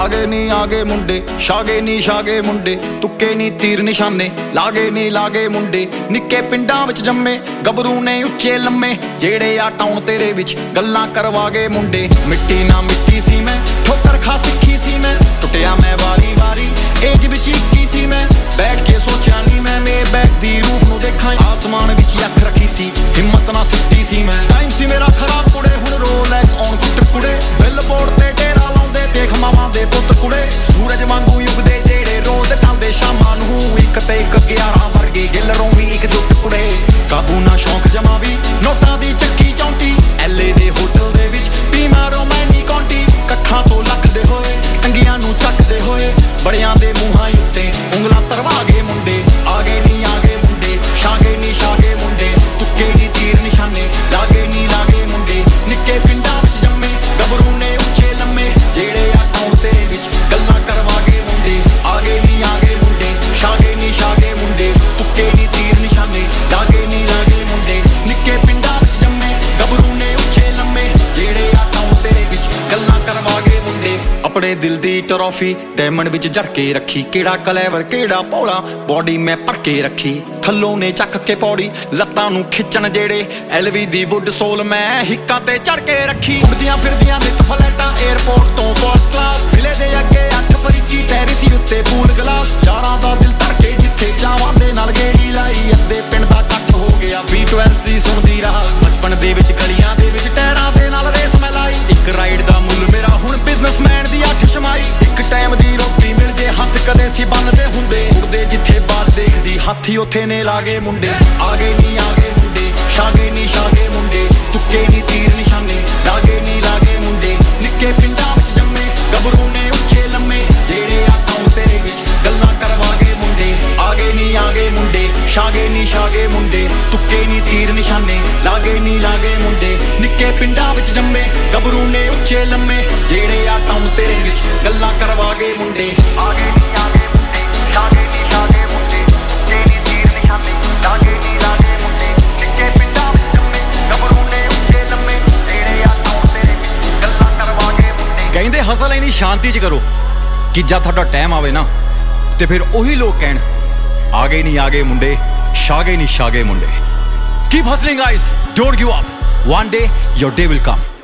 आगे नहीं आगे मुंडे शागे नहीं शागे मुंडे तुक्के नहीं तीर निशाने लागे नहीं लागे मुंडे निक्के पिंडां विच जम्मे गबरू ने उच्चे लम्मे जेड़े आ टाउन तेरे विच गल्लां करवा गए मुंडे मिट्टी ना मिट्टी सी मैं ठोकर खा सिक्खी सी मैं टुटिया मैं वारी वारी एज विच 21 सी मैं बैठ के सोचा नहीं मैं बैक दी रूफ नूं देखां आसमान विच अख रखी सी हिम्मत ना सिੱਟੀ सी मैं टाइम सी मेरा खराब कुड़े हुण रोलैक्स ऑन कुट कुड़े बिलबोर्ड ते डेरा लाउंदे देख मावां दे पुੱਤ कुड़े सूरज वांगू युगदे जेड़े रोज टांदे शामां नूं एक ते एक 11 वर्गे गिल रोवी एक जुट कुड़े काबू ना शौक जमा भी नोटां दी ਚੱਕੀ ਚੌਂਟੀ ਐਲੇ ਦੇ ਹੋਟਲ ਦੇ ਵਿੱਚ ਪੀਮਾ ਰੋਮੈਨੀ ਕੌਂਟੀ ਕੱਖਾਂ ਤੋਂ ਲੱਖਦੇ ਹੋਏ ਟੰਗੀਆਂ ਨੂੰ ਚੱਕਦੇ ਹੋਏ ਬੜਿਆਂ ਦੇ ਮੂੰਹਾਂ ਉੱਤੇ ਉਂਗਲਾਂ ਤਰਵਾ ਗਏ ਮੁੰਡੇ ਆਗੇ ਨਹੀਂ ਆਗੇ ਮੁੰਡੇ ਸ਼ਾਗੇ ਨਹੀਂ ਸ਼ਾਗੇ ਮੁੰਡੇ ਤੁੱਕੇ ਨਹੀਂ ਤੀਰ ਨਿਸ਼ਾਨੇ ਲਾਗੇ ਨਹੀਂ ਲਾਗੇ ਮੁੰਡੇ ਨਿੱਕੇ ਪਿੰਡਾਂ ਵਿੱਚ ਜੰਮੇ ਗੱਭਰੂ ਨੇ ਉੱਚੇ ਲੰਮੇ ਜਿਹੜੇ ਆ ਟਾਊਨ ਤੇਰੇ ਵਿੱਚ ਗੱਲਾਂ ਕਰਵਾ ਗਏ ਮੁੰਡੇ ਆਗੇ ਨਹੀਂ ਆਗੇ ਮੁੰਡੇ ਸ਼ਾਗੇ ਨਹੀਂ ਸ਼ਾਗੇ ਮੁੰਡੇ ਤੁੱਕੇ ਨਹੀਂ ਤੀਰ ਨਿਸ਼ਾਨੇ ਲਾਗੇ ਨਹੀਂ ਲਾਗੇ ਮੁੰਡੇ ਨਿੱਕੇ ਪਿੰਡਾਂ ਵਿੱਚ ਜੰਮੇ ਗੱਭਰੂ ਨੇ ਉੱਚੇ ਲੰਮੇ ਜਿਹੜੇ ਆ ਟਾਊਨ ਤੇਰੇ ਵਿੱਚ ਗੱਲਾਂ ਕਰਵਾ ਗਏ ਮੁੰਡੇ अपने दिल दी ट्रॉफी डायमंड विच जड़ के रखी केड़ा कलेवर केड़ा भोला बॉडी मैं भर के रखी थल्लों ने चक के पौड़ी लत्तां नूं खिच्चण जेड़े एलवी दी वुड सोल मैं हिक्कां ते चढ़ के रखी उड़दियां फिरदियां नित फ्लैटां एयरपोर्ट तो फर्स्ट क्लास सिले दे अगे अख फरीकी टैरिसी उत्ते पूल गलास यारां दा दिल धड़के जिथे जावां दे नाल गेड़ी लाई अद्धे पिंड दा इकट्ठ हो गया V12 सी सुणदी राह बचपन दे विच गलियां दे विच टैरां दे नाल रेस मैं लाई इक राइड दा मुੱਲ मेरा हुण बिजनेसमैन दी ਅੱਠ ਸ਼ਮਾਈ ਇੱਕ ਟਾਈਮ ਦੀ ਰੋਟੀ ਮਿਲ ਜੇ ਹੱਥ ਕਦੇ ਸੀ ਬੰਨਦੇ ਹੁੰਦੇ ਉੜਦੇ ਜਿੱਥੇ ਬਾਤ ਦੇਖਦੀ ਹਾਥੀ ਉੱਥੇ ਨੇ ਲਾਗੇ ਮੁੰਡੇ ਆਗੇ ਨਹੀਂ ਆਗੇ ਮੁੰਡੇ ਸ਼ਾਗੇ ਨਹੀਂ ਸ਼ਾਗੇ ਮੁੰਡੇ ਤੁੱਕੇ ਨਹੀਂ ਤੀਰ ਨਿਸ਼ਾਨੇ ਲਾਗੇ ਨਹੀਂ ਲਾਗੇ ਮੁੰਡੇ ਨਿੱਕੇ ਪਿੰਡਾਂ ਵਿੱਚ ਜੰਮੇ ਗੱਭਰੂ ਨੇ ਉੱਚੇ ਲੰਮੇ ਜਿਹੜੇ ਆ ਟਾਊਨ ਤੇਰੇ ਵਿੱਚ ਗੱਲਾਂ ਕਰਵਾ ਗਏ ਮੁੰਡੇ ਆਗੇ ਨਹੀਂ ਆਗੇ ਮੁੰਡੇ ਸ਼ਾਗੇ ਨਹੀਂ ਸ਼ਾਗੇ ਮੁੰਡੇ ਤੁੱਕੇ ਨਹੀਂ ਤੀਰ ਨਿਸ਼ਾਨੇ ਲਾਗੇ ਨਹੀਂ ਲਾਗੇ ਮੁੰਡੇ ਨਿੱਕੇ ਪਿੰਡਾਂ ਵਿੱਚ ਜੰਮੇ ਗੱਭਰੂ ਨੇ ਉੱਚੇ ਲੰਮੇ ਜਿਹੜੇ ਆ ਟਾਊਨ ਤੇਰੇ ਵਿੱਚ ਗੱਲਾਂ ਕਰਵਾ ਗਏ ਮੁੰਡੇ ਆਗੇ ਨਹੀਂ ਆਗੇ ਮੁੰਡੇ ਸ਼ਾਗੇ ਨਹੀਂ ਸ਼ਾਗੇ ਮੁੰਡੇ ਤੁੱਕੇ ਨਹੀਂ ਤੀਰ ਨਿਸ਼ਾਨੇ ਲਾਗੇ ਨਹੀਂ ਲਾਗੇ ਮੁੰਡੇ ਨਿੱਕੇ ਪਿੰਡਾਂ ਵਿੱਚ ਜੰਮੇ ਗੱਭਰੂ ਨੇ ਉੱਚੇ ਲੰਮੇ ਜਿਹੜੇ ਆ ਟਾਊਨ ਤੇਰੇ ਵਿੱਚ ਗੱਲਾਂ ਕਰਵਾ ਗਏ ਮੁੰਡੇ ਕਹਿੰਦੇ ਹਸਲ ਇੰਨੀ ਸ਼ਾਂਤੀ 'ਚ ਕਰੋ ਕਿ ਜਦ ਤੁਹਾਡਾ ਟਾਈਮ ਆਵੇ ਨਾ ਤੇ ਫਿਰ ਉਹੀ ਲੋਕ ਕਹਿਣ ਆਗੇ ਨਹੀਂ ਆਗੇ ਮੁੰਡੇ ਸ਼ਾਗੇ ਨਹੀਂ ਸ਼ਾਗੇ ਮੁੰਡੇ Keep hustling guys, don't give up. One day your day will come.